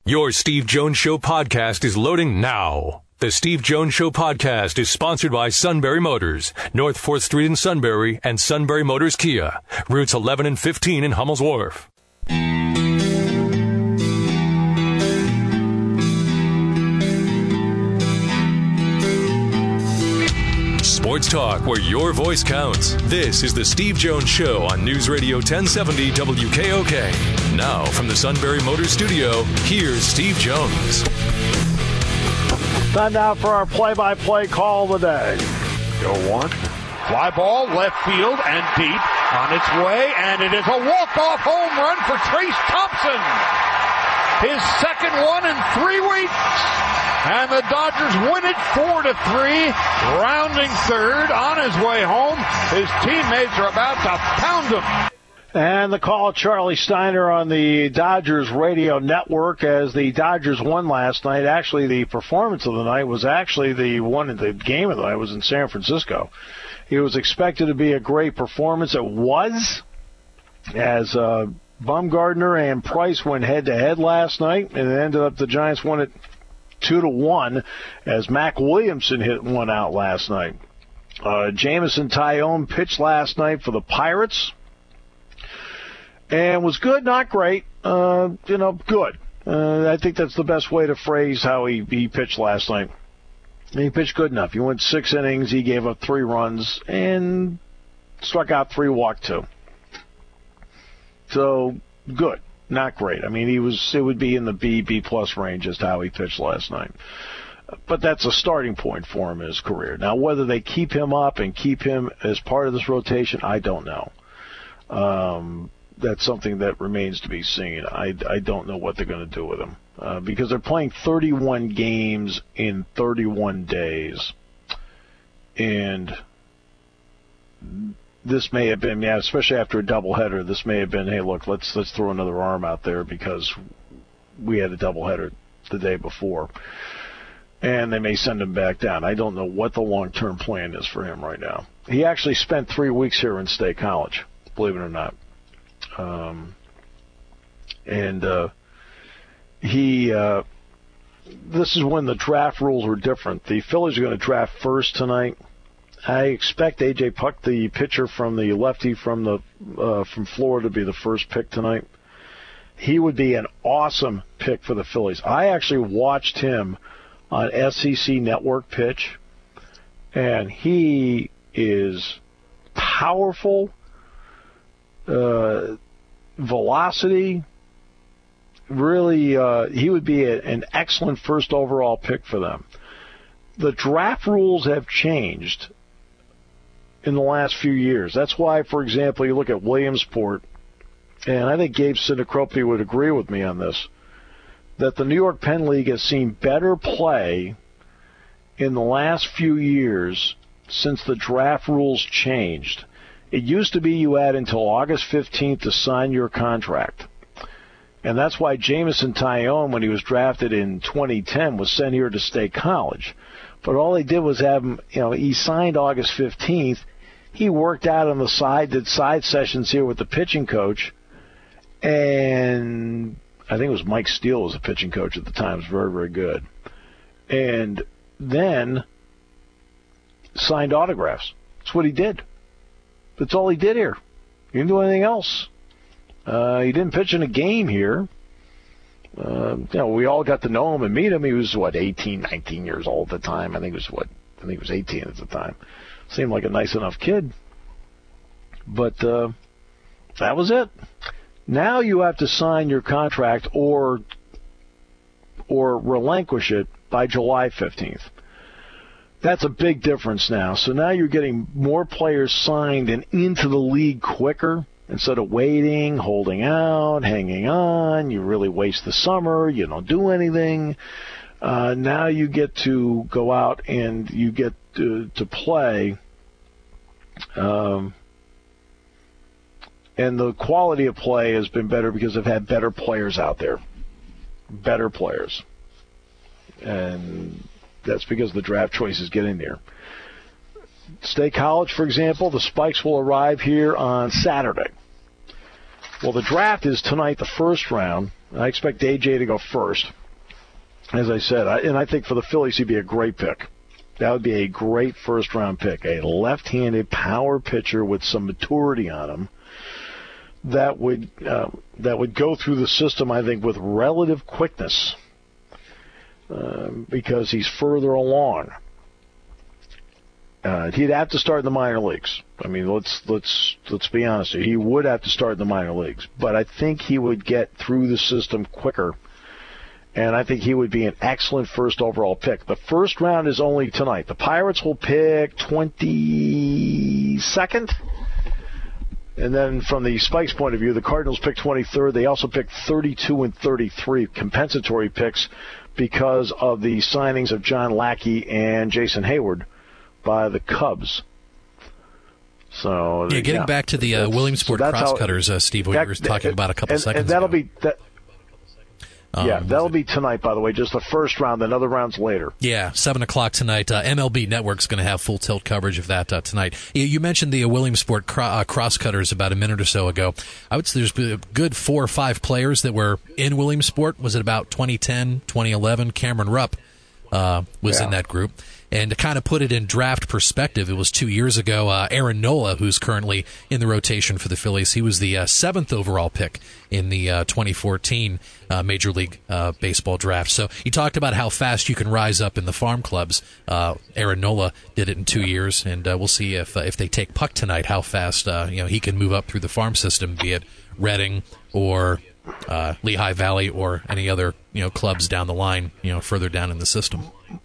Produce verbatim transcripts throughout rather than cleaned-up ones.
Your Steve Jones Show podcast is loading now. The Steve Jones Show podcast is sponsored by Sunbury Motors, North fourth Street in Sunbury, and Sunbury Motors Kia, routes eleven and fifteen in Hummel's Wharf. Sports talk where your voice counts. This is the Steve Jones Show on News Radio ten seventy W K O K. Now from the Sunbury Motors Studio, here's Steve Jones. Time now for our play-by-play call of the day. Go one. Fly ball, left field, and deep on its way, and it is a walk-off home run for Trace Thompson. His second one in three weeks. And the Dodgers win it four to three, rounding third on his way home. His teammates are about to pound him. And the call, Charlie Steiner on the Dodgers radio network as the Dodgers won last night. Actually, the performance of the night was actually the one, the game of the night was in San Francisco. It was expected to be a great performance. It was, as uh, Bumgarner and Price went head-to-head last night, and it ended up the Giants won it two to one as Mac Williamson hit one out last night. Uh, Jameson Taillon pitched last night for the Pirates and was good, not great. Uh, you know, good. Uh, I think that's the best way to phrase how he, he pitched last night. He pitched good enough. He went six innings. He gave up three runs and struck out three, walked two. So, good. Not great. I mean, he was. It would be in the B, B plus range as to how he pitched last night. But that's a starting point for him in his career. Now, whether they keep him up and keep him as part of this rotation, I don't know. Um, that's something that remains to be seen. I, I don't know what they're going to do with him uh, because they're playing thirty-one games in thirty-one days, and this may have been, yeah, especially after a doubleheader, this may have been, hey, look, let's let's throw another arm out there because we had a doubleheader the day before. And they may send him back down. I don't know what the long-term plan is for him right now. He actually spent three weeks here in State College, believe it or not. Um, and uh, he, uh, this is when the draft rules were different. The Phillies are going to draft first tonight. I expect A J Puck, the pitcher from the lefty from the uh, from Florida, to be the first pick tonight. He would be an awesome pick for the Phillies. I actually watched him on S E C Network pitch, and he is powerful, uh, velocity. Really, uh, he would be a, an excellent first overall pick for them. The draft rules have changed in the last few years. That's why, for example, you look at Williamsport, and I think Gabe Sinacropi would agree with me on this, that the New York Penn League has seen better play in the last few years since the draft rules changed. It used to be you had until August fifteenth to sign your contract. And that's why Jameson Taillon, when he was drafted in twenty ten, was sent here to State College. But all they did was have him, you know, he signed August fifteenth. He worked out on the side, did side sessions here with the pitching coach. And I think it was Mike Steele was the pitching coach at the time. It was very, very good. And then signed autographs. That's what he did. That's all he did here. He didn't do anything else. Uh, he didn't pitch in a game here. Uh, you know, we all got to know him and meet him. He was, what, eighteen, nineteen years old at the time. I think he was, what, I think he was eighteen at the time. Seemed like a nice enough kid. But uh, that was it. Now you have to sign your contract or or relinquish it by July fifteenth. That's a big difference now. So now you're getting more players signed and into the league quicker. Instead of waiting, holding out, hanging on, you really waste the summer, you don't do anything. Uh, now you get to go out and you get to, to play. Um, and the quality of play has been better because they've had better players out there. Better players. And that's because the draft choices get in there. State College, for example, the Spikes will arrive here on Saturday. Well, the draft is tonight, the first round, I expect A J to go first, as I said. I, and I think for the Phillies, he'd be a great pick. That would be a great first-round pick, a left-handed power pitcher with some maturity on him that would uh, that would go through the system, I think, with relative quickness uh, because he's further along. Uh, he'd have to start in the minor leagues. I mean, let's let's let's be honest here. He would have to start in the minor leagues, but I think he would get through the system quicker. And I think he would be an excellent first overall pick. The first round is only tonight. The Pirates will pick twenty-second. And then from the Spikes point of view, the Cardinals pick twenty-third. They also pick thirty-two and thirty-three compensatory picks because of the signings of John Lackey and Jason Hayward by the Cubs. So yeah, getting yeah, back to the uh, Williamsport so crosscutters, uh, Steve, what that, you were talking about a couple and, seconds and that'll ago. Be, that, Um, yeah, that'll be tonight, by the way, just the first round, then other rounds later. Yeah, seven o'clock tonight. Uh, M L B Network's going to have full tilt coverage of that uh, tonight. You, you mentioned the uh, Williamsport cro- uh, crosscutters about a minute or so ago. I would say there's a good four or five players that were in Williamsport. Was it about twenty ten, twenty eleven? Cameron Rupp uh, was yeah. in that group. And to kind of put it in draft perspective, it was two years ago, uh, Aaron Nola, who's currently in the rotation for the Phillies, he was the uh, seventh overall pick in the uh, twenty fourteen uh, Major League uh, Baseball draft. So you talked about how fast you can rise up in the farm clubs. Uh, Aaron Nola did it in two years, and uh, we'll see if uh, if they take Puck tonight, how fast uh, you know he can move up through the farm system, be it Reading or uh, Lehigh Valley or any other you know clubs down the line, you know further down in the system.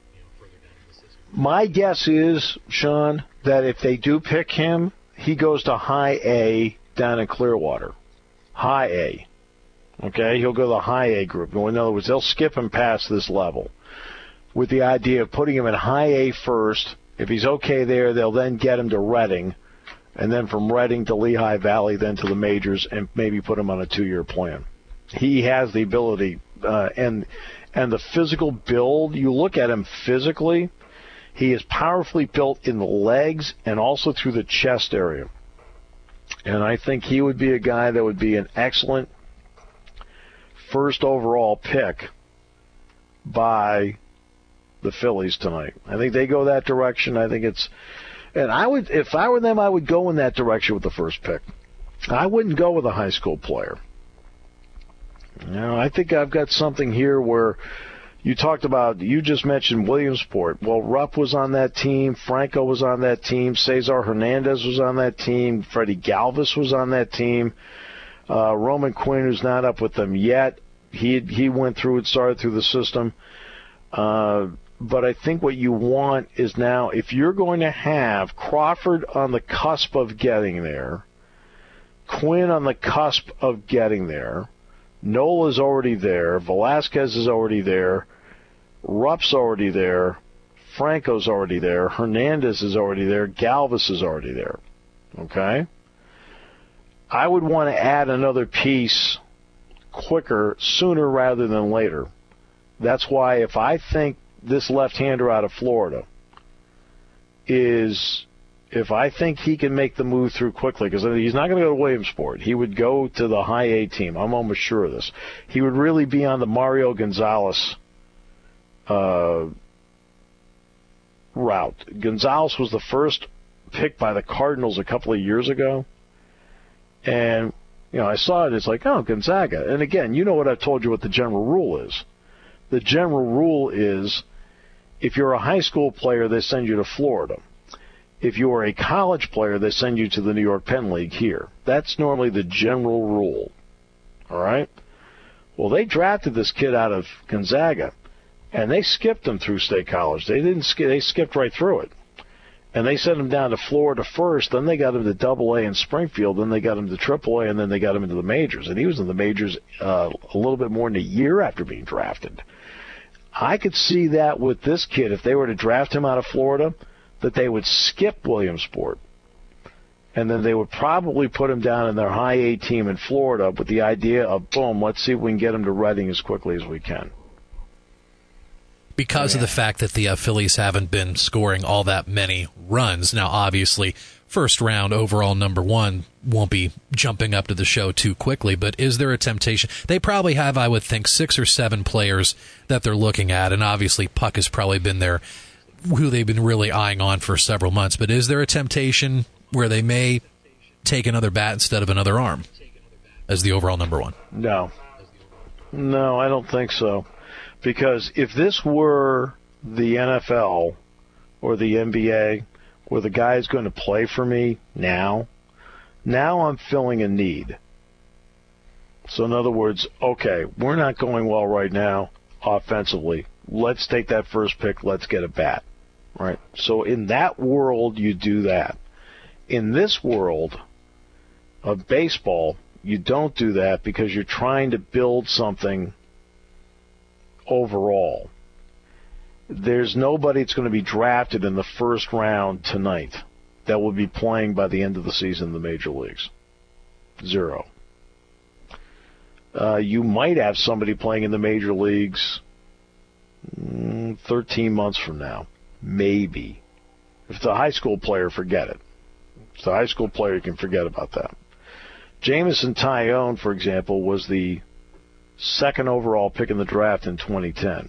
My guess is, Sean, that if they do pick him, he goes to high A down in Clearwater. High A. Okay? He'll go to the high A group. In other words, they'll skip him past this level with the idea of putting him in high A first. If he's okay there, they'll then get him to Reading, and then from Reading to Lehigh Valley, then to the majors, and maybe put him on a two-year plan. He has the ability, uh, and and the physical build, you look at him physically, he is powerfully built in the legs and also through the chest area. And I think he would be a guy that would be an excellent first overall pick by the Phillies tonight. I think they go that direction. I think it's, and I would, if I were them, I would go in that direction with the first pick. I wouldn't go with a high school player. You know, I think I've got something here where you talked about, you just mentioned Williamsport. Well, Rupp was on that team. Franco was on that team. Cesar Hernandez was on that team. Freddie Galvis was on that team. Uh, Roman Quinn, who's not up with them yet, he he went through and started through the system. Uh, but I think what you want is now, if you're going to have Crawford on the cusp of getting there, Quinn on the cusp of getting there, Nola's already there, Velasquez is already there, Rupp's already there, Franco's already there, Hernandez is already there, Galvis is already there. Okay? I would want to add another piece quicker, sooner rather than later. That's why if I think this left-hander out of Florida is, if I think he can make the move through quickly, because he's not going to go to Williamsport. He would go to the high A team. I'm almost sure of this. He would really be on the Mario Gonzalez uh, route. Gonzalez was the first pick by the Cardinals a couple of years ago. And, you know, I saw it. It's like, oh, Gonzaga. And, again, you know what I've told you what the general rule is. The general rule is if you're a high school player, they send you to Florida. If you are a college player, they send you to the New York Penn League here. That's normally the general rule. All right? Well, they drafted this kid out of Gonzaga, and they skipped him through State College. They didn't skip, they skipped right through it. And they sent him down to Florida first, then they got him to Double A in Springfield, then they got him to Triple A, and then they got him into the majors. And he was in the majors uh, a little bit more than a year after being drafted. I could see that with this kid, if they were to draft him out of Florida, that they would skip Williamsport. And then they would probably put him down in their high A team in Florida with the idea of, boom, let's see if we can get him to Reading as quickly as we can. because yeah. of the fact that the uh, Phillies haven't been scoring all that many runs. Now, obviously, first round overall number one won't be jumping up to the show too quickly, but is there a temptation? They probably have, I would think, six or seven players that they're looking at, and obviously Puck has probably been there, who they've been really eyeing on for several months. But is there a temptation where they may take another bat instead of another arm as the overall number one? No. No, I don't think so. Because if this were the N F L or the N B A, where the guy is going to play for me now, now I'm filling a need. So in other words, okay, we're not going well right now offensively. Let's take that first pick. Let's get a bat. Right? So in that world, you do that. In this world of baseball, you don't do that because you're trying to build something overall. There's nobody that's going to be drafted in the first round tonight that will be playing by the end of the season in the major leagues. Zero. Uh, you might have somebody playing in the major leagues mm, thirteen months from now. Maybe. If it's a high school player, forget it. If it's a high school player, you can forget about that. Jameson Taillon, for example, was the second overall pick in the draft in twenty ten.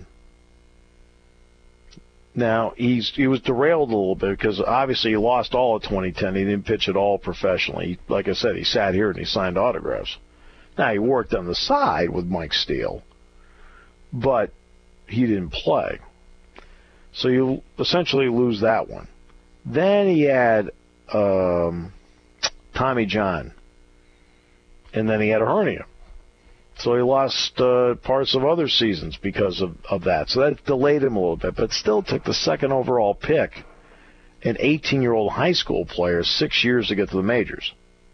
Now, he's he was derailed a little bit because obviously he lost all of twenty ten. He didn't pitch at all professionally. Like I said, he sat here and he signed autographs. Now, he worked on the side with Mike Steele, but he didn't play. So you essentially lose that one. Then he had um, Tommy John, and then he had a hernia. So he lost uh, parts of other seasons because of, of that. So that delayed him a little bit, but still took the second overall pick, an eighteen-year-old high school player, six years to get to the majors.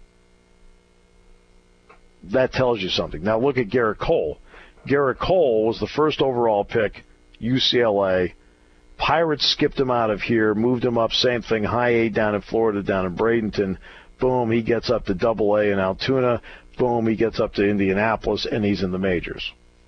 That tells you something. Now look at Garrett Cole. Garrett Cole was the first overall pick, U C L A. Pirates skipped him out of here, moved him up, same thing, high A down in Florida, down in Bradenton. Boom, he gets up to double A in Altoona. Boom, he gets up to Indianapolis, and he's in the majors.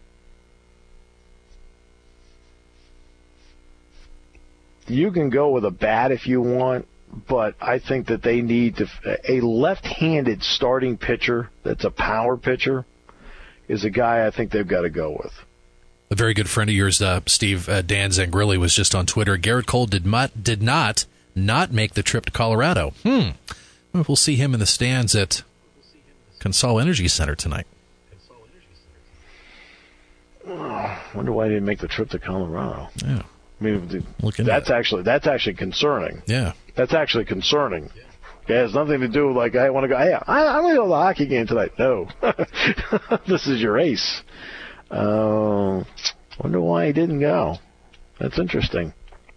You can go with a bat if you want, but I think that they need to. A left-handed starting pitcher that's a power pitcher is a guy I think they've got to go with. A very good friend of yours, uh, Steve, uh, Dan Zangrilli, was just on Twitter. Garrett Cole did not, did not not make the trip to Colorado. Hmm. We'll see him in the stands at Consol Energy Center tonight. Oh, wonder why he didn't make the trip to Colorado. Yeah. I mean, that's actually that's actually concerning. Yeah. That's actually concerning. It has nothing to do with, like, I want to go, hey, I, I'm going to go to the hockey game tonight. No. This is your ace. Uh, wonder why he didn't go. That's interesting.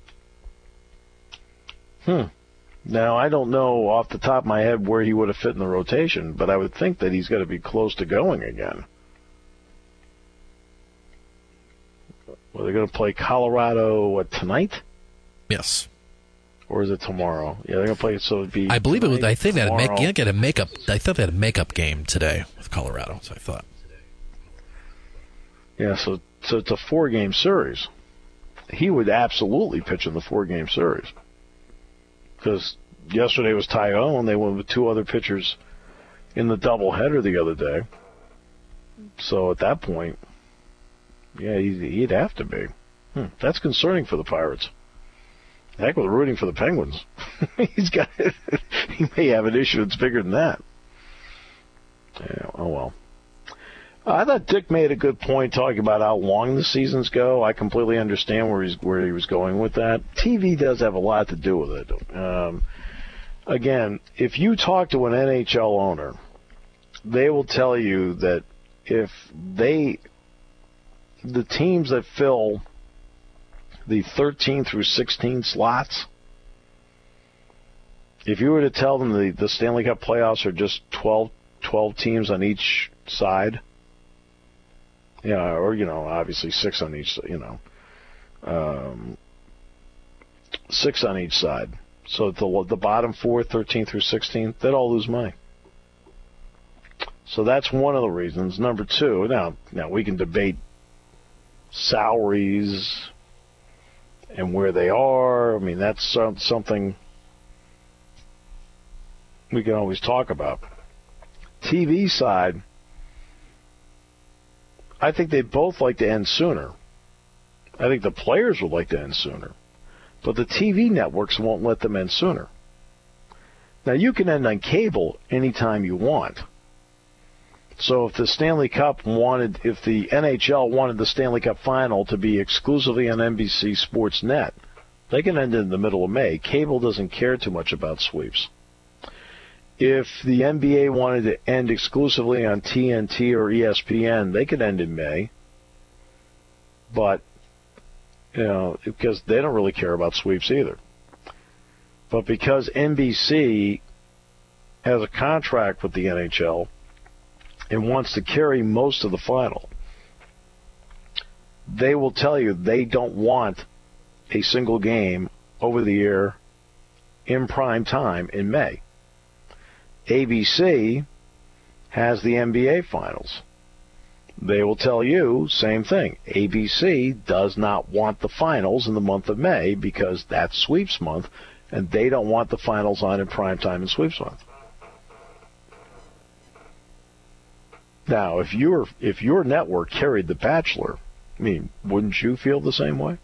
Hmm. Now, I don't know off the top of my head where he would have fit in the rotation, but I would think that he's got to be close to going again. Well, they're going to play Colorado, what, tonight? Yes. Or is it tomorrow? Yeah, they're going to play it, so it'd be I believe tonight, it was, I think they had a, make, tomorrow. you get a makeup, I thought they had a makeup game today with Colorado, so I thought. Yeah, so so it's a four-game series. He would absolutely pitch in the four-game series. Because yesterday was Taillon, they went with two other pitchers in the doubleheader the other day. So at that point, yeah, he'd have to be. Hmm, that's concerning for the Pirates. Heck with rooting for the Penguins. He's got he may have an issue that's bigger than that. Yeah, oh well. I thought Dick made a good point talking about how long the seasons go. I completely understand where he's where he was going with that. T V does have a lot to do with it. Um, again, if you talk to an N H L owner, they will tell you that if they, the teams that fill the thirteen through sixteen slots, if you were to tell them the, the Stanley Cup playoffs are just twelve, twelve teams on each side, yeah, or, you know, obviously six on each, you know, um, six on each side. So the the bottom four, thirteen through sixteen, they'd all lose money. So that's one of the reasons. Number two, now, now we can debate salaries, and where they are. I mean, that's something we can always talk about. T V side, I think they'd both like to end sooner. I think the players would like to end sooner. But the T V networks won't let them end sooner. Now, you can end on cable anytime you want. So if the Stanley Cup wanted, if the N H L wanted the Stanley Cup final to be exclusively on N B C Sports Net, they can end it in the middle of May. Cable doesn't care too much about sweeps. If the N B A wanted to end exclusively on T N T or E S P N, they could end in May. But, you know, because they don't really care about sweeps either. But because N B C has a contract with the N H L and wants to carry most of the final, they will tell you they don't want a single game over the air in prime time in May. A B C has the N B A finals. They will tell you, same thing. A B C does not want the finals in the month of May because that's sweeps month, and they don't want the finals on in prime time in sweeps month. Now, if your if your network carried The Bachelor, I mean, wouldn't you feel the same way?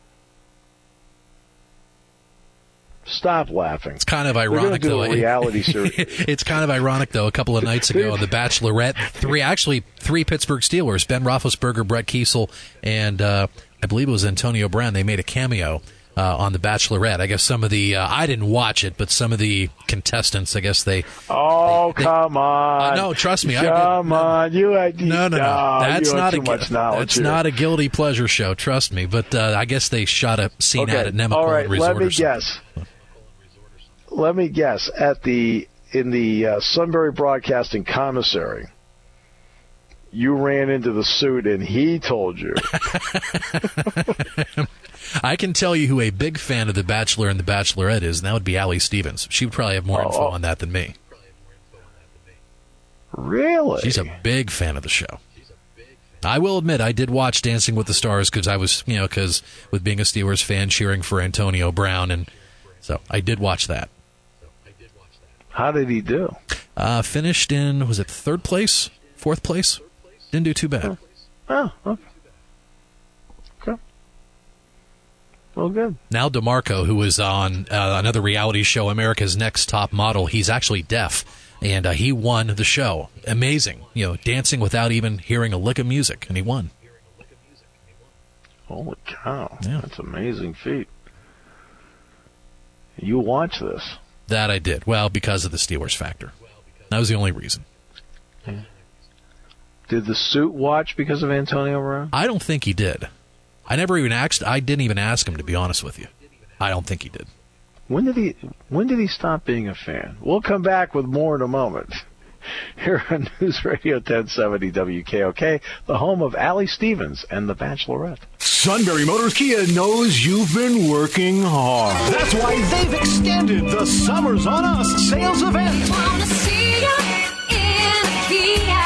Stop laughing. It's kind of ironic, do though. A reality series. It's kind of ironic, though. A couple of nights ago on The Bachelorette, three actually three Pittsburgh Steelers, Ben Roethlisberger, Brett Kiesel, and uh, I believe it was Antonio Brown. They made a cameo uh, on The Bachelorette. I guess some of the uh, I didn't watch it, but some of the contestants, I guess they. Oh they, come they, on! Uh, no, trust me. Come I, on, you. Had, no, no, no. no That's you not too a much knowledge that's here. not a guilty pleasure show. Trust me. But uh, I guess they shot a scene okay. out at Nemacolin All right, Resort. let me or something. guess. Let me guess. At the in the uh, Sunbury Broadcasting commissary, you ran into the suit and he told you. I can tell you who a big fan of The Bachelor and The Bachelorette is, and that would be Allie Stevens. She would probably have more oh, info on that than me. Really? She's a big fan of the show. I will admit, I did watch Dancing with the Stars because I was, you know, because with being a Steelers fan, cheering for Antonio Brown, and so I did watch that. How did he do? Uh, finished in, was it third place? Fourth place? Didn't do too bad. Oh, okay. Okay. Well, good. Now DeMarco, who was on uh, another reality show, America's Next Top Model, he's actually deaf, and uh, he won the show. Amazing. You know, dancing without even hearing a lick of music, and he won. Holy cow. Yeah. That's an amazing feat. You watch this. That I did. Well, because of the Steelers factor. That was the only reason. Did the suit watch because of Antonio Brown? I don't think he did. I never even asked. I didn't even ask him, to be honest with you. I don't think he did. When did he When did he stop being a fan? We'll come back with more in a moment. Here on News Radio ten seventy W K O K, the home of Allie Stevens and The Bachelorette. Sunbury Motors Kia knows you've been working hard. That's why they've extended the Summers on Us sales event. We wanna see you in a Kia.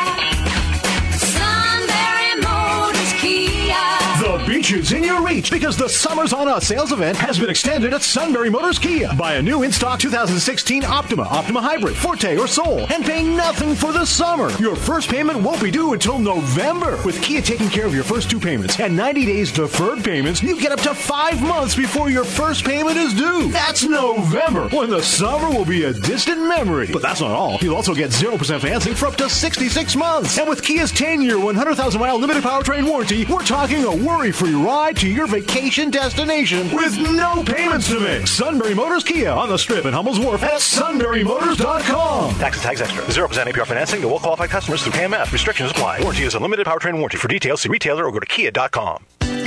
Sunbury Motors Kia. The beach is in your reach because the Summers on Us sales event has been extended at Sunbury Motors Kia. Buy a new in-stock two thousand sixteen Optima, Optima Hybrid, Forte, or Soul, and pay nothing for the summer. Your first payment won't be due until November. With Kia taking care of your first two payments and ninety days deferred payments, you get up to five months before your first payment is due. That's November, when the summer will be a distant memory. But that's not all. You'll also get zero percent financing for up to sixty-six months. And with Kia's ten-year, one hundred thousand mile limited powertrain warranty, we're talking a worry-free ride to your vacation destination with no payments to make. Sunbury Motors Kia on the Strip in Hummel's Wharf at sunbury motors dot com. Tax and tax extra. zero percent A P R financing to well-qualified customers through K M F. Restrictions apply. Warranty is a limited powertrain warranty. For details, see retailer or go to kia dot com.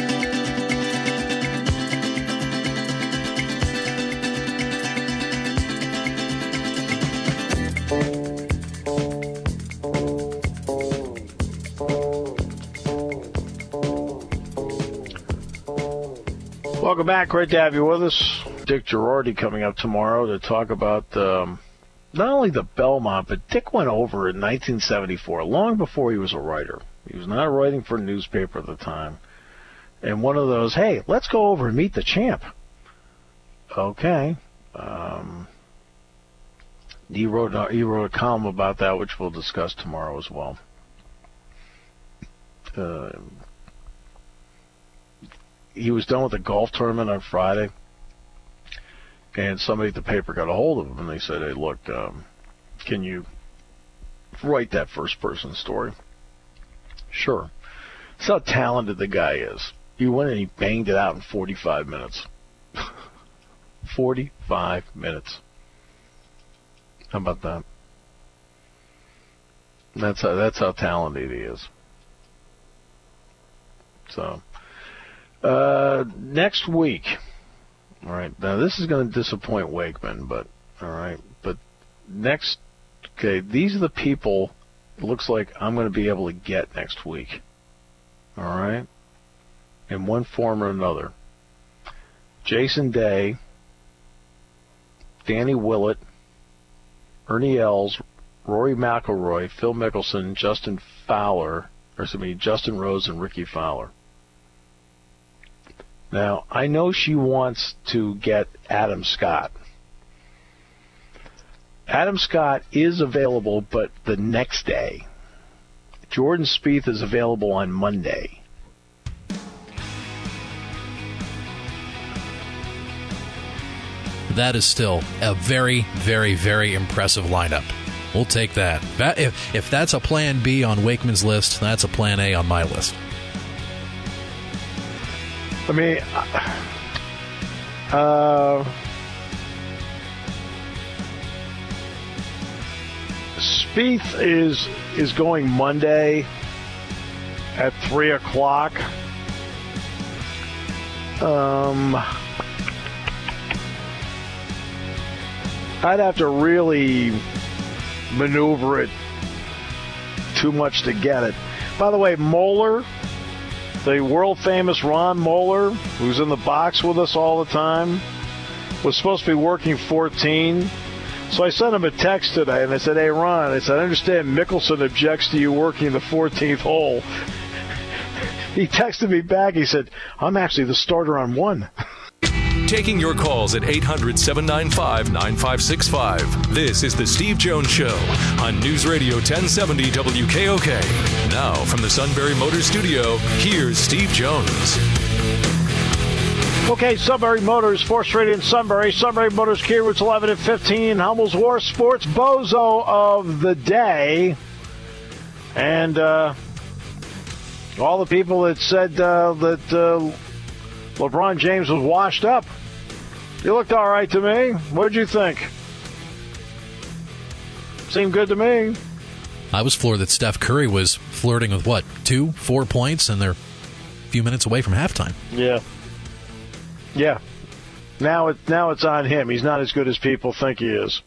Welcome back. Great to have you with us. Dick Girardi coming up tomorrow to talk about um, not only the Belmont, but Dick went over in nineteen seventy-four, long before he was a writer. He was not writing for a newspaper at the time. And one of those, hey, let's go over and meet the champ. Okay. Um, he wrote a, he wrote a column about that, which we'll discuss tomorrow as well. Uh, he was done with the golf tournament on Friday, and somebody at the paper got a hold of him, and they said, hey, look, um, can you write that first-person story? Sure. That's how talented the guy is. He went and he banged it out in forty-five minutes. forty-five minutes. How about that? That's how, that's how talented he is. So, uh, next week, all right, now this is going to disappoint Wakeman, but, all right, but next, okay, these are the people it looks like I'm going to be able to get next week, all right, in one form or another. Jason Day, Danny Willett, Ernie Els, Rory McIlroy, Phil Mickelson, Justin Fowler, or excuse me, Justin Rose, and Ricky Fowler. Now, I know she wants to get Adam Scott. Adam Scott is available, but the next day. Jordan Spieth is available on Monday. That is still a very, very, very impressive lineup. We'll take that. that if, if that's a plan B on Wakeman's list, that's a plan A on my list. I mean, uh, Spieth is is going Monday at three o'clock. Um, I'd have to really maneuver it too much to get it. By the way, Moeller, the world-famous Ron Moeller, who's in the box with us all the time, was supposed to be working fourteen. So I sent him a text today, and I said, hey, Ron, I said, I understand Mickelson objects to you working the fourteenth hole. He texted me back. He said, I'm actually the starter on one. Taking your calls at eight hundred, seven nine five, nine five six five. This is The Steve Jones Show on News Radio ten seventy W K O K. Now, from the Sunbury Motors Studio, here's Steve Jones. Okay, Sunbury Motors, fourth Street in Sunbury. Sunbury Motors, Kia routes eleven and fifteen. Hummel's War Sports Bozo of the day. And uh, all the people that said uh, that uh, LeBron James was washed up. You looked all right to me. What did you think? Seemed good to me. I was floored that Steph Curry was flirting with, what, two, four points, and they're a few minutes away from halftime. Yeah. Yeah. Now, it, now it's on him. He's not as good as people think he is.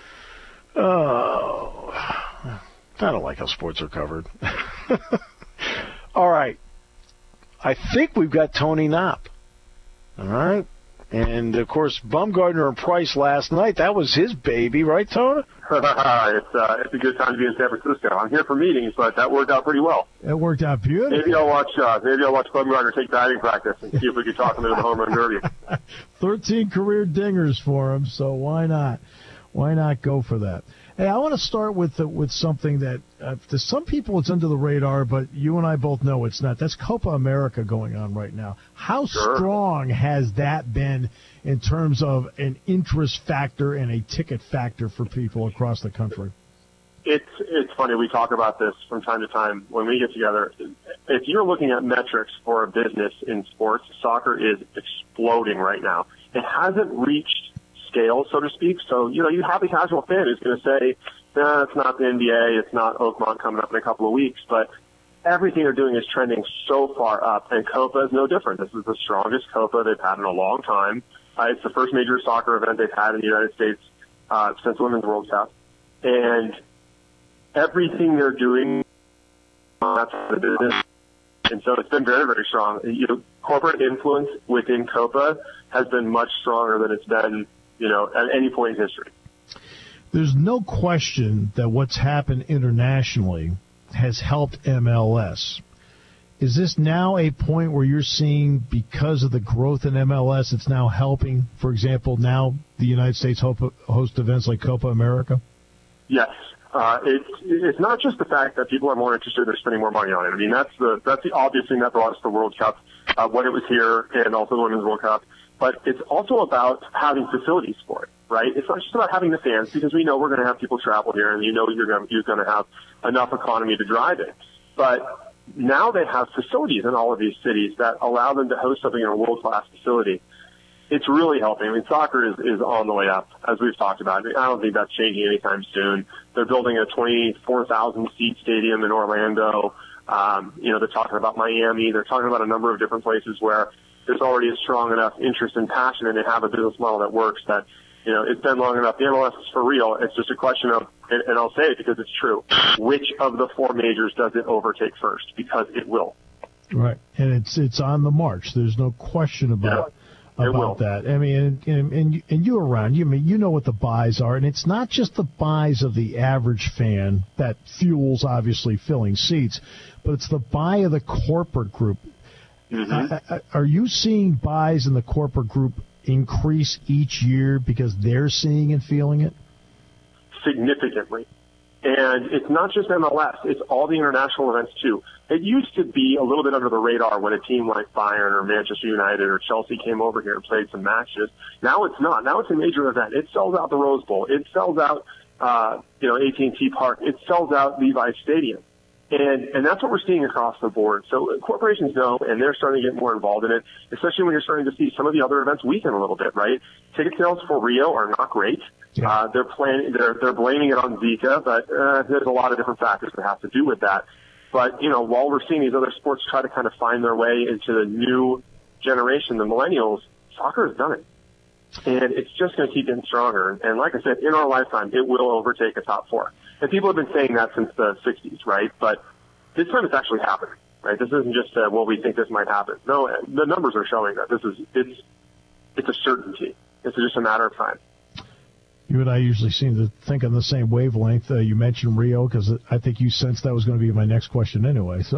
Oh. I don't like how sports are covered. All right. I think we've got Tony Knopp. All right. And, of course, Bumgardner and Price last night, that was his baby, right, Tony? it's, uh, it's a good time to be in San Francisco. I'm here for meetings, but that worked out pretty well. It worked out beautiful. Maybe I'll watch, uh, maybe I'll watch Bumgardner take batting practice and see if we can talk him into the home run derby. thirteen career dingers for him, so why not? Why not go for that? Hey, I want to start with uh, with something that uh, to some people it's under the radar, but you and I both know it's not. That's Copa America going on right now. How sure. strong has that been in terms of an interest factor and a ticket factor for people across the country? It's it's funny. We talk about this from time to time when we get together. If you're looking at metrics for a business in sports, soccer is exploding right now. It hasn't reached scale, so to speak. So, you know, you have a casual fan who's going to say, nah, it's not the N B A, it's not Oakmont coming up in a couple of weeks, but everything they're doing is trending so far up, and Copa is no different. This is the strongest Copa they've had in a long time. Uh, it's the first major soccer event they've had in the United States uh, since Women's World Cup. And everything they're doing, that's the business. And so it's been very, very strong. You know, corporate influence within Copa has been much stronger than it's been, you know, at any point in history. There's no question that what's happened internationally has helped M L S. is this now a point where you're seeing, because of the growth in M L S, it's now helping, for example, now the United States host events like Copa America? Yes. Uh, it's, it's not just the fact that people are more interested, they're spending more money on it. I mean, that's the, that's the obvious thing that brought us to the World Cup, uh, when it was here, and also the Women's World Cup. But it's also about having facilities for it, right? It's not just about having the fans, because we know we're going to have people travel here, and you know you're going you're going to have enough economy to drive it. But now they have facilities in all of these cities that allow them to host something in a world-class facility. It's really helping. I mean, soccer is, is on the way up, as we've talked about. I, mean, I don't think that's changing anytime soon. They're building a twenty-four thousand seat stadium in Orlando. Um, you know, they're talking about Miami. They're talking about a number of different places where there's already a strong enough interest and passion, and they have a business model that works that, you know, it's been long enough. The M L S is for real. It's just a question of, and, and I'll say it because it's true, which of the four majors does it overtake first? Because it will. Right. And it's it's on the march. There's no question about yeah. about that. I mean, and, and, and, you, and you around, you I mean, you know what the buys are, and it's not just the buys of the average fan that fuels, obviously, filling seats, but it's the buy of the corporate group. Mm-hmm. Uh, are you seeing buys in the corporate group increase each year because they're seeing and feeling it? Significantly. And it's not just M L S, it's all the international events too. It used to be a little bit under the radar when a team like Bayern or Manchester United or Chelsea came over here and played some matches. Now it's not. Now it's a major event. It sells out the Rose Bowl. It sells out, uh, you know, A T and T Park. It sells out Levi's Stadium. And, and that's what we're seeing across the board. So corporations know, and they're starting to get more involved in it, especially when you're starting to see some of the other events weaken a little bit, right? Ticket sales for Rio are not great. Yeah. Uh, they're planning, they're, they're blaming it on Zika, but, uh, there's a lot of different factors that have to do with that. But, you know, while we're seeing these other sports try to kind of find their way into the new generation, the millennials, soccer has done it. And it's just going to keep getting stronger. And like I said, in our lifetime, it will overtake a top four. And people have been saying that since the sixties, right? But this time it's actually happening, right? This isn't just, uh, well, we think this might happen. No, the numbers are showing that this is, it's, it's a certainty. It's just a matter of time. You and I usually seem to think on the same wavelength. Uh, you mentioned Rio because I think you sensed that was going to be my next question anyway. So,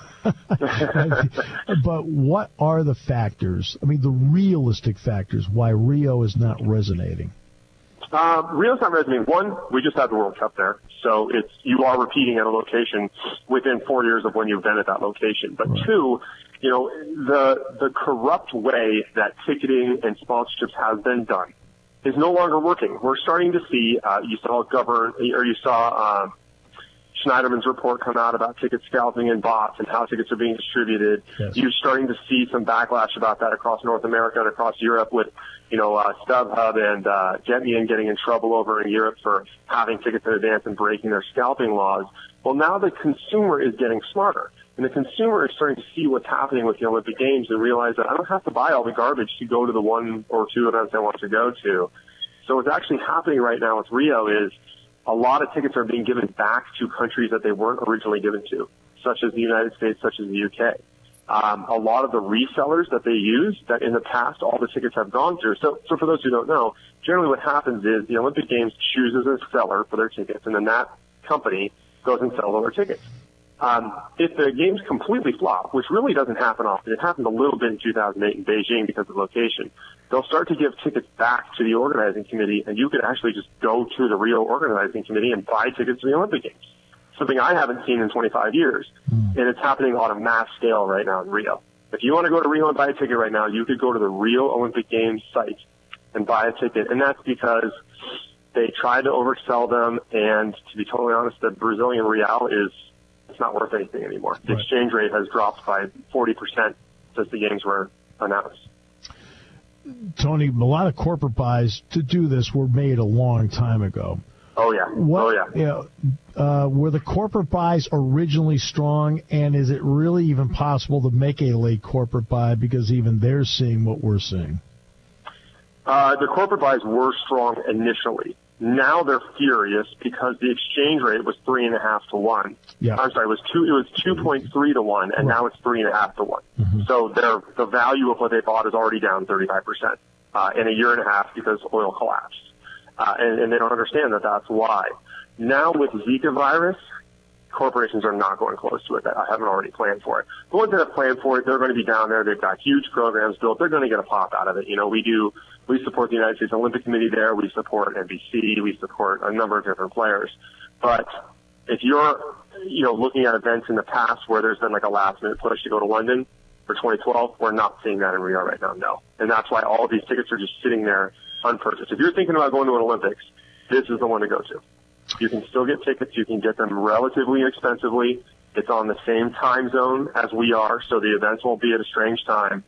but what are the factors? I mean, the realistic factors why Rio is not resonating? Uh, Rio's not resonating. One, we just had the World Cup there, so it's you are repeating at a location within four years of when you've been at that location. But right. two, you know, the the corrupt way that ticketing and sponsorships has been done is no longer working. We're starting to see, uh, you saw govern, or you saw, um, Schneiderman's report come out about ticket scalping and bots and how tickets are being distributed. Yes. You're starting to see some backlash about that across North America and across Europe with, you know, uh, StubHub and, uh, GetMeIn getting in trouble over in Europe for having tickets in advance and breaking their scalping laws. Well, now the consumer is getting smarter. And the consumer is starting to see what's happening with the Olympic Games and realize that I don't have to buy all the garbage to go to the one or two events I want to go to. So what's actually happening right now with Rio is a lot of tickets are being given back to countries that they weren't originally given to, such as the United States, such as the U K. Um, a lot of the resellers that they use that in the past all the tickets have gone through. So, so for those who don't know, generally what happens is the Olympic Games chooses a seller for their tickets, and then that company goes and sells all their tickets. Um, if the games completely flop, which really doesn't happen often, it happened a little bit in two thousand eight in Beijing because of location, they'll start to give tickets back to the organizing committee, and you could actually just go to the Rio organizing committee and buy tickets to the Olympic Games. Something I haven't seen in twenty-five years, mm. and it's happening on a mass scale right now in Rio. If you want to go to Rio and buy a ticket right now, you could go to the Rio Olympic Games site and buy a ticket, and that's because they tried to oversell them, and to be totally honest, the Brazilian real is it's not worth anything anymore. The right. exchange rate has dropped by forty percent since the games were announced. Tony, a lot of corporate buys to do this were made a long time ago. Oh, yeah. What, oh, yeah. You know, uh, were the corporate buys originally strong, and is it really even possible to make a late corporate buy because even they're seeing what we're seeing? Uh, the corporate buys were strong initially. Now they're furious because the exchange rate was three and a half to one. Yeah. I'm sorry, it was two. It was two point three to one, and right. now it's three and a half to one. Mm-hmm. So their the value of what they bought is already down thirty-five percent uh, in a year and a half because oil collapsed, uh, and, and they don't understand that that's why. Now with Zika virus, corporations are not going close to it. That I haven't already planned for it. The ones that have planned for it, they're going to be down there. They've got huge programs built. They're going to get a pop out of it. You know, we do, we support the United States Olympic Committee there. We support N B C. We support a number of different players. But if you're, you know, looking at events in the past where there's been like a last minute push to go to London for twenty twelve, we're not seeing that in Rio right now, no. And that's why all of these tickets are just sitting there unpurchased. If you're thinking about going to an Olympics, this is the one to go to. You can still get tickets. You can get them relatively inexpensively. It's on the same time zone as we are, so the events won't be at a strange time.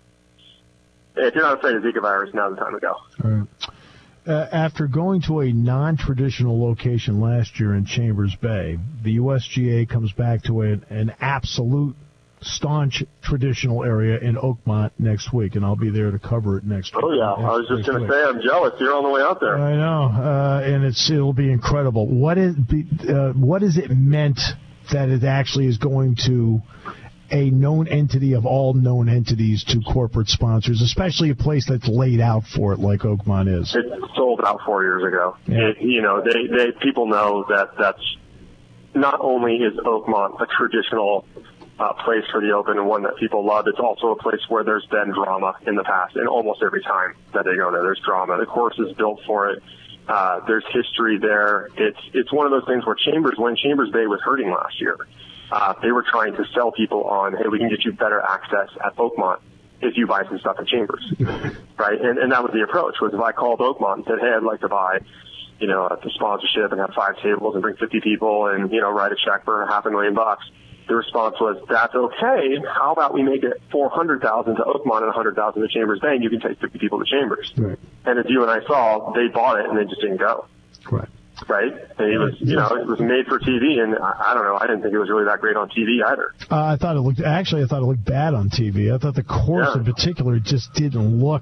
If you're not afraid of Zika virus, now's the time to go. All right. Uh, after going to a non-traditional location last year in Chambers Bay, the U S G A comes back to a, an absolute staunch traditional area in Oakmont next week, and I'll be there to cover it next week. Oh, yeah. Next, I was just going to say, I'm jealous. You're on the way out there. I know, uh, and it's it'll be incredible. What is uh, what is it meant that it actually is going to a known entity of all known entities to corporate sponsors, especially a place that's laid out for it like Oakmont is? It sold out four years ago. Yeah. It, you know, they, they people know that that's not only is Oakmont a traditional Uh, place for the Open and one that people love. It's also a place where there's been drama in the past, and almost every time that they go there, there's drama. The course is built for it. Uh, there's history there. It's it's one of those things where Chambers, when Chambers Bay was hurting last year, uh, they were trying to sell people on, hey, we can get you better access at Oakmont if you buy some stuff at Chambers, right? And and that was the approach. Was if I called Oakmont and said, hey, I'd like to buy, you know, a sponsorship and have five tables and bring fifty people and you know write a check for half a million bucks. The response was, that's okay. How about we make it four hundred thousand to Oakmont and one hundred thousand to Chambers Bay, and you can take fifty people to Chambers. Right. And as you and I saw, they bought it and they just didn't go. Right. Right? And it was, you know, it was made for T V, and I, I don't know, I didn't think it was really that great on T V either. Uh, I thought it looked, actually, I thought it looked bad on T V. I thought the course Yeah. in particular just didn't look,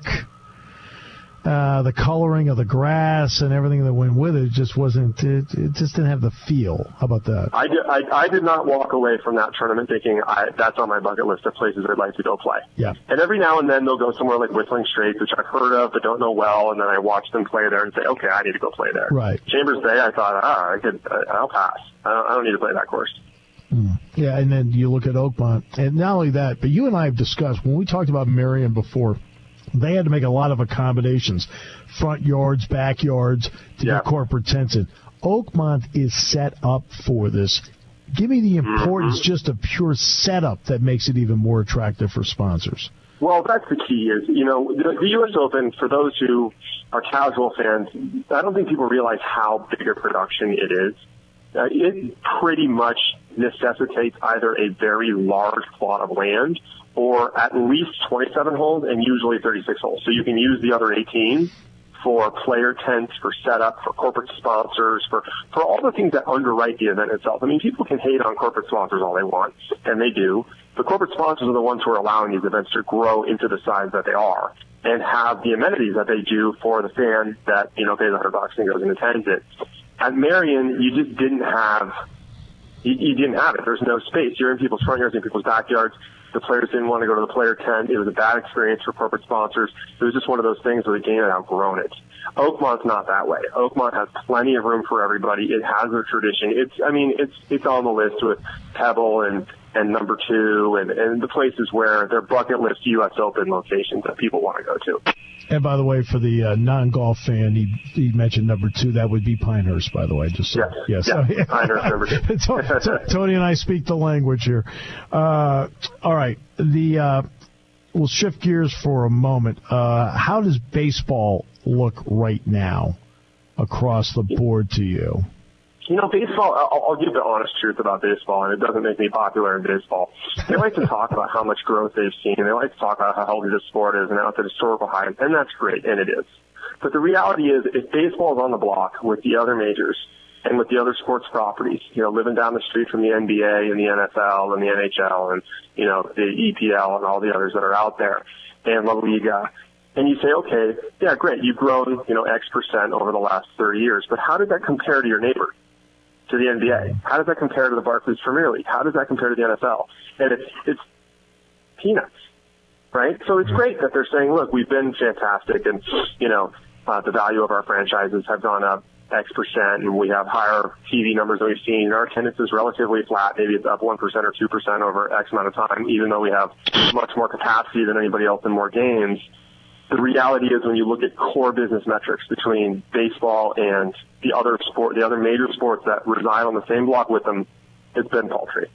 uh, the coloring of the grass and everything that went with it just wasn't, it, it just didn't have the feel. How about that? I did, I, I did not walk away from that tournament thinking I, that's on my bucket list of places I'd like to go play. Yeah. And every now and then they'll go somewhere like Whistling Straits, which I've heard of but don't know well, and then I watch them play there and say, okay, I need to go play there. Right. Chambers Bay, I thought, ah, I could, I'll pass. I don't, I don't need to play that course. Mm. Yeah, and then you look at Oakmont, and not only that, but you and I have discussed, when we talked about Marion before, they had to make a lot of accommodations, front yards, backyards, to Yeah. get corporate tents in. Oakmont is set up for this. Give me the importance Mm-hmm. just of pure setup that makes it even more attractive for sponsors. Well, that's the key is, you know, the, the U S Open, for those who are casual fans, I don't think people realize how big a production it is. Uh, it pretty much necessitates either a very large plot of land or at least twenty-seven holes and usually thirty-six holes. So you can use the other eighteen for player tents, for setup, for corporate sponsors, for, for all the things that underwrite the event itself. I mean, people can hate on corporate sponsors all they want, and they do. The corporate sponsors are the ones who are allowing these events to grow into the size that they are and have the amenities that they do for the fan that, you know, pays a hundred bucks and goes and attends it. At Marion, you just didn't have, you, you didn't have it. There's no space. You're in people's front yards, in people's backyards. The players didn't want to go to the player tent. It was a bad experience for corporate sponsors. It was just one of those things where the game had outgrown it. Oakmont's not that way. Oakmont has plenty of room for everybody. It has a tradition. It's, I mean, it's, it's on the list with Pebble and, and number two and, and the places where they're bucket list U S Open locations that people want to go to. And by the way, for the uh, non-golf fan, he, he mentioned number two. That would be Pinehurst, by the way. Just so, yes, yes. yeah, Pinehurst number two. Tony and I speak the language here. Uh, all right, the uh, we'll shift gears for a moment. Uh, how does baseball look right now across the board to you? You know, baseball, I'll, I'll give the honest truth about baseball, and it doesn't make me popular in baseball. They like to talk about how much growth they've seen. They like to talk about how healthy the sport is and how it's at historical highs, and that's great, and it is. But the reality is, if baseball is on the block with the other majors and with the other sports properties, you know, living down the street from the N B A and the N F L and the N H L and, you know, the E P L and all the others that are out there, and La Liga, and you say, okay, yeah, great, you've grown, you know, X percent over the last thirty years, but how did that compare to your neighbor? To the N B A? How does that compare to the Barclays Premier League? How does that compare to the N F L? And it's, it's peanuts, right? So it's great that they're saying, look, we've been fantastic and, you know, uh, the value of our franchises have gone up X percent, and we have higher T V numbers than we've seen. Our attendance is relatively flat. Maybe it's up one percent or two percent over X amount of time, even though we have much more capacity than anybody else in more games. The reality is when you look at core business metrics between baseball and the other sport, the other major sports that reside on the same block with them, it's been paltry.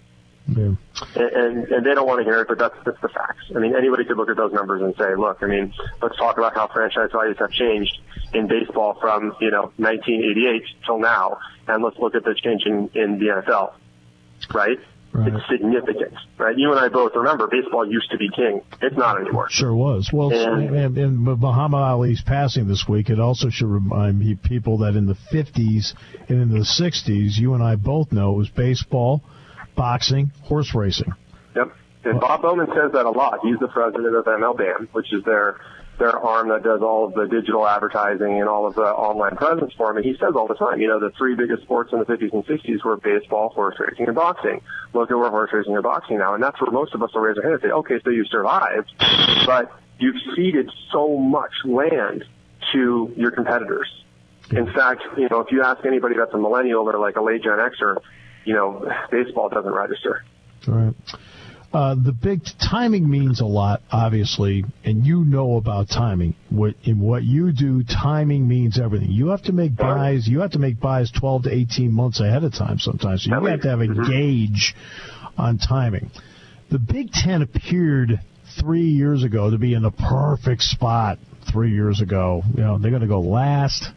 Yeah. And, and and they don't want to hear it, but that's that's the facts. I mean, anybody could look at those numbers and say, look, I mean, let's talk about how franchise values have changed in baseball from, you know, nineteen eighty-eight till now, and let's look at the change in, in the N F L, right? Right. It's significant, right? You and I both remember baseball used to be king. It's not anymore. Sure was. Well, and, and, and Muhammad Ali's passing this week, it also should remind people that in the fifties and in the sixties, you and I both know it was baseball, boxing, horse racing. Yep. And Bob Bowman says that a lot. He's the president of M L B A M, which is their their arm that does all of the digital advertising and all of the online presence for them. And he says all the time, you know, the three biggest sports in the fifties and sixties were baseball, horse racing, and boxing. Look at where horse racing and boxing now. And that's where most of us will raise our hand and say, okay, so you survived, but you've ceded so much land to your competitors. In fact, you know, if you ask anybody that's a millennial or like a late Gen Xer, you know, baseball doesn't register. All right. Uh, the big timing means a lot, obviously, and you know about timing. What in what you do, timing means everything. You have to make buys. You have to make buys twelve to eighteen months ahead of time sometimes. So you have to have a gauge on timing. The Big Ten appeared three years ago to be in the perfect spot. Three years ago, you know, they're going to go last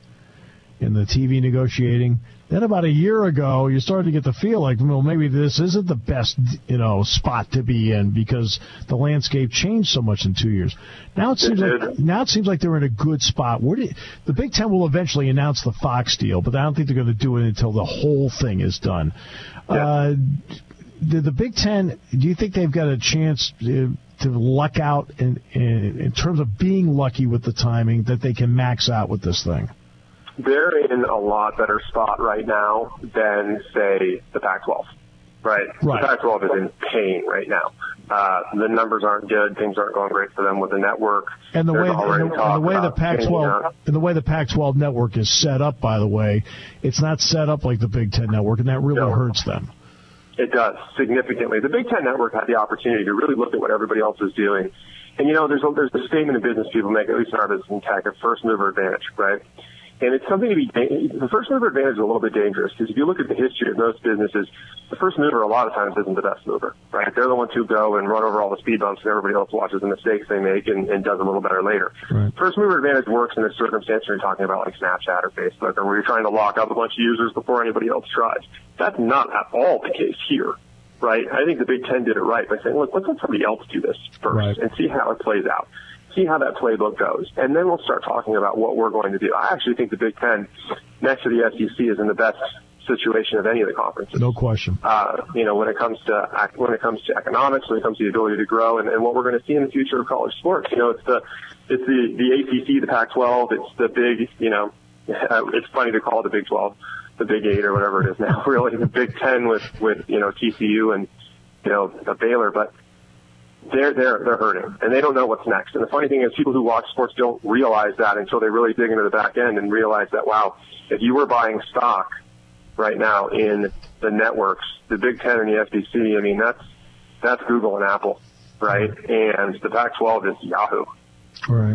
in the T V negotiating. Then about a year ago, you started to get the feel like, well, maybe this isn't the best, you know, spot to be in because the landscape changed so much in two years. Now it seems like now it seems like they're in a good spot. Where do you, the Big Ten will eventually announce the Fox deal, but I don't think they're going to do it until the whole thing is done. Yeah. Uh, the, the Big Ten, do you think they've got a chance to, to luck out in, in in terms of being lucky with the timing that they can max out with this thing? They're in a lot better spot right now than, say, the Pac twelve, right? right? The Pac twelve is in pain right now. Uh, the numbers aren't good. Things aren't going great for them with the network. And the way, and the, and the way the Pac twelve and the way the Pac twelve network is set up, by the way, it's not set up like the Big Ten network, and that really no. hurts them. It does significantly. The Big Ten network had the opportunity to really look at what everybody else is doing. And, you know, there's a, there's a statement in business people make, at least in our business in tech, a first mover advantage, right? And it's something to be, the first mover advantage is a little bit dangerous because if you look at the history of most businesses, the first mover a lot of times isn't the best mover, right? They're the ones who go and run over all the speed bumps and everybody else watches the mistakes they make and, and does a little better later. Right. First mover advantage works in a circumstance where you're talking about like Snapchat or Facebook or where you're trying to lock up a bunch of users before anybody else tries. That's not at all the case here, right? I think the Big Ten did it right by saying, look, let's let somebody else do this first right. and see how it plays out. See how that playbook goes, and then we'll start talking about what we're going to do. I actually think the Big Ten, next to the S E C, is in the best situation of any of the conferences. No question. Uh, you know, when it comes to when it comes to economics, when it comes to the ability to grow, and, and what we're going to see in the future of college sports. You know, it's the it's the the A C C, the Pac twelve. It's the big. You know, it's funny to call it the Big twelve, the Big Eight, or whatever it is now. Really, the Big Ten with with you know T C U and you know Baylor, but. They're, they're, they're hurting, and they don't know what's next. And the funny thing is people who watch sports don't realize that until they really dig into the back end and realize that, wow, if you were buying stock right now in the networks, the Big Ten and the S E C, I mean, that's, that's Google and Apple, right? And the Pac twelve is Yahoo. Right.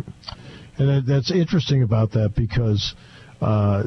And that's interesting about that because, uh,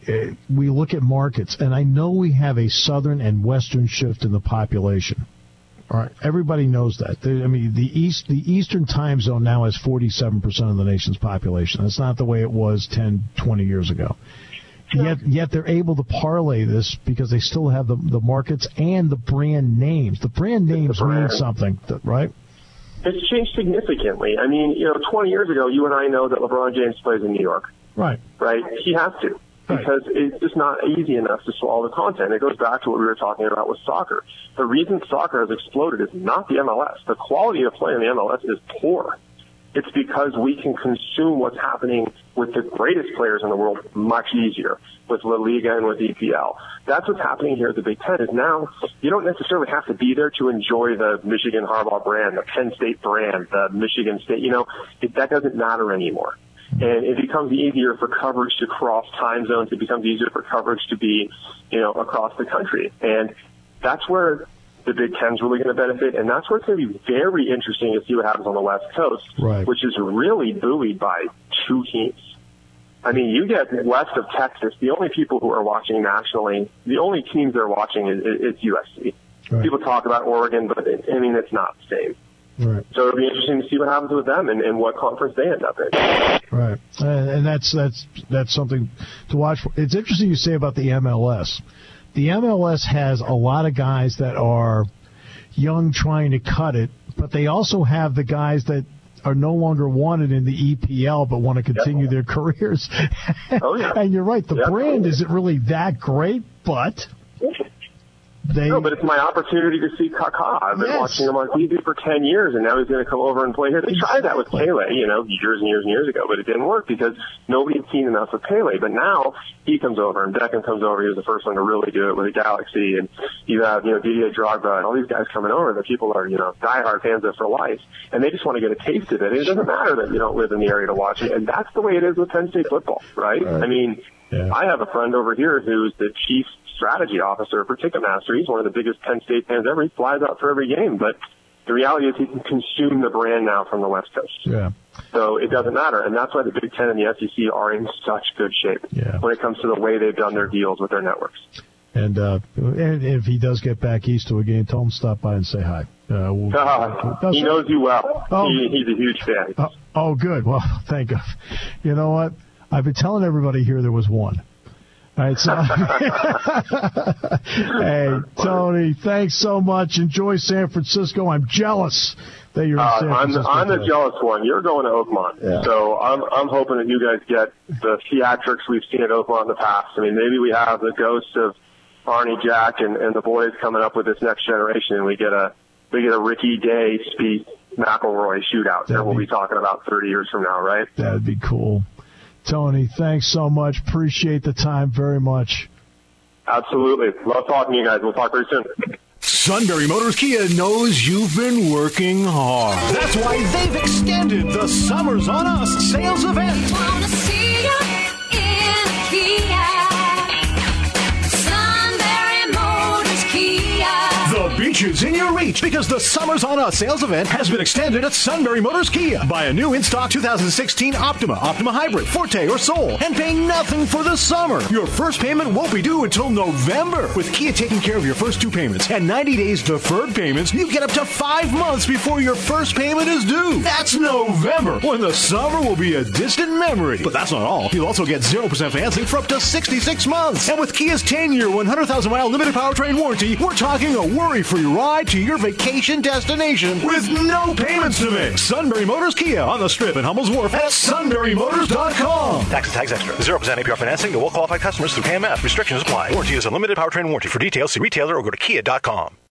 we look at markets, and I know we have a southern and western shift in the population. All right, everybody knows that. I mean, the east, the eastern time zone now has forty-seven percent of the nation's population. That's not the way it was ten, twenty years ago. Yet, yet they're able to parlay this because they still have the the markets and the brand names. The brand names the brand. mean something, right? It's changed significantly. I mean, you know, twenty years ago, you and I know that LeBron James plays in New York. Right. Right? He has to. Because it's just not easy enough to swallow the content. It goes back to what we were talking about with soccer. The reason soccer has exploded is not the M L S. The quality of play in the M L S is poor. It's because we can consume what's happening with the greatest players in the world much easier with La Liga and with E P L. That's what's happening here at the Big Ten is now you don't necessarily have to be there to enjoy the Michigan Harbaugh brand, the Penn State brand, the Michigan State. You know, it, that doesn't matter anymore. And it becomes easier for coverage to cross time zones. It becomes easier for coverage to be, you know, across the country. And that's where the Big Ten's really going to benefit, and that's where it's going to be very interesting to see what happens on the West Coast, right. which is really buoyed by two teams. I mean, you get west of Texas, the only people who are watching nationally, the only teams they're watching is, is U S C. Right. People talk about Oregon, but it, I mean, it's not the same. Right. So it'll be interesting to see what happens with them and, and what conference they end up in. Right, and, and that's that's that's something to watch for. It's interesting you say about the M L S. The M L S has a lot of guys that are young trying to cut it, but they also have the guys that are no longer wanted in the E P L but want to continue yep. their careers. Oh, yeah. And you're right, the yep. brand isn't really that great, but they... No, but it's my opportunity to see Kaká. I've been yes. watching him on T V for ten years, and now he's going to come over and play here. They tried that with Pele, you know, years and years and years ago, but it didn't work because nobody had seen enough of Pele. But now he comes over, and Beckham comes over. He was the first one to really do it with the Galaxy, and you have, you know, Didier Drogba and all these guys coming over that people are, you know, diehard fans of for life, and they just want to get a taste of it. And it doesn't matter that you don't live in the area to watch it, and that's the way it is with Penn State football, right? right. I mean, yeah. I have a friend over here who's the chief strategy officer for Ticketmaster. He's one of the biggest Penn State fans ever. He flies out for every game, but the reality is he can consume the brand now from the West Coast. Yeah. So it doesn't matter, and that's why the Big Ten and the S E C are in such good shape yeah. when it comes to the way they've done their deals with their networks. And, uh, and if he does get back east to a game, tell him to stop by and say hi. Uh, we'll, uh, he knows you well. Oh, he, he's a huge fan. Uh, oh, good. Well, thank God. You know what? I've been telling everybody here there was one. All right, so hey, Tony, thanks so much. Enjoy San Francisco. I'm jealous that you're in uh, San Francisco. I'm, I'm the today. jealous one. You're going to Oakmont. Yeah. So I'm, I'm hoping that you guys get the theatrics we've seen at Oakmont in the past. I mean, maybe we have the ghosts of Arnie Jack and, and the boys coming up with this next generation, and we get a we get a Ricky Day, Speed McElroy shootout that we'll be talking about thirty years from now, right? That'd be cool. Tony, thanks so much. Appreciate the time very much. Absolutely. Love talking to you guys. We'll talk very soon. Sunbury Motors Kia knows you've been working hard. That's why they've extended the Summers on Us sales event. Wanna see ya in a Kia. Sunbury Motors Kia. The beach is in your reach because the Summers on Us sales event has been extended at Sunbury Motors Kia. Buy a new in-stock two thousand sixteen Optima, Optima Hybrid, Forte, or Soul, and pay nothing for the summer. Your first payment won't be due until November. With Kia taking care of your first two payments and ninety days deferred payments, you get up to five months before your first payment is due. That's November, when the summer will be a distant memory. But that's not all. You'll also get zero percent financing for up to sixty-six months. And with Kia's ten-year, one hundred thousand mile limited powertrain warranty, we're talking a worry-free ride to your vacation destination with no payments to make. Sunbury Motors Kia on the Strip in Hummel's Wharf at sunbury motors dot com. Tax and tags extra. zero percent A P R financing to well-qualified customers through K M F. Restrictions apply. Warranty is a limited powertrain warranty. For details, see retailer or go to kia dot com.